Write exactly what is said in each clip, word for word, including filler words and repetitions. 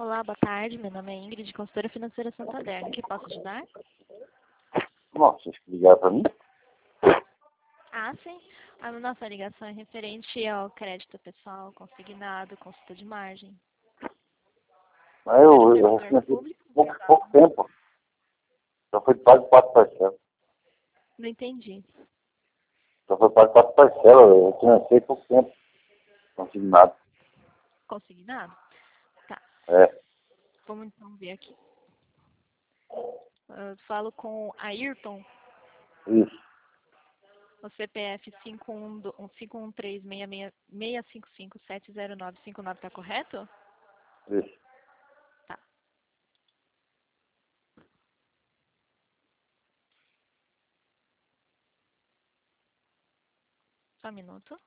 Olá, boa tarde. Meu nome é Ingrid, consultora financeira Santander. Em que posso ajudar? Nossa, vocês que ligaram para mim? Ah, sim. A nossa ligação é referente ao crédito pessoal, consignado, consulta de margem. Mas eu, Para o eu servidor recebi público? pouco, pouco tempo. Só foi pago quatro parcelas. Não entendi. Só foi pago quatro parcelas. Eu financei pouco tempo. Consignado. Consignado? Tá. É, Vamos então ver aqui. Eu falo com Ayrton, isso, o C P F cinco um três seis cinco cinco sete zero nove cinco nove, tá correto? isso. Tá. Só um minuto.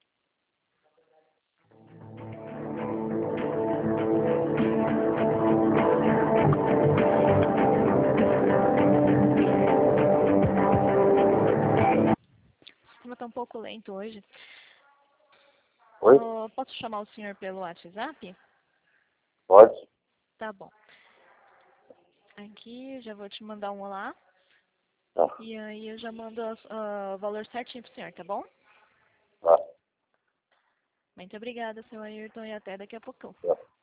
O sistema tá um pouco lento hoje. Oi? Eu posso chamar o senhor pelo WhatsApp? Pode? Tá bom. Aqui eu já vou te mandar um olá. Tá, E aí eu já mando as- ah, o valor certinho pro senhor, tá bom? tá, Muito obrigada, senhor Ayrton, e até daqui a pouco. tá.